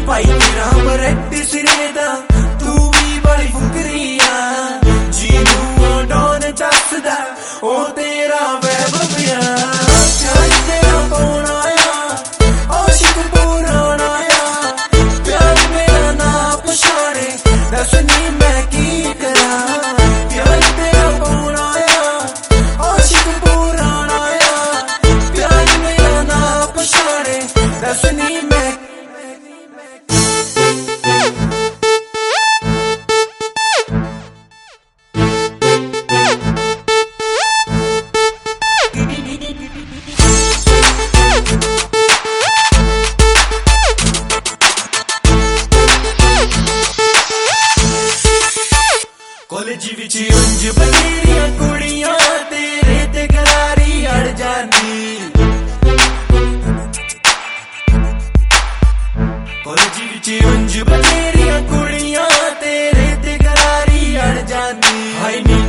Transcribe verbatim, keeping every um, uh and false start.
भाई तेरा बरैक्ट सिरे दा तू भी बड़ी फुकरी आ जीनू डॉन चसदा ओ तेरा वैभव आ प्यार तेरा पौना आ आशिक पुराना आ प्यार मेरा ना पछाड़े दस नी मैं की करा प्यार तेरा पौना आ आशिक पुराना आ प्यार मेरा ना पछाड़े दस नी मैं कॉलेज विच उंज बथेरियां कुड़ियां तेरे ते करारी अड़ जांदी कॉलेज विच उंज बथेरियां कुड़ियां तेरे ते करारी अड़ जांदी हाय नी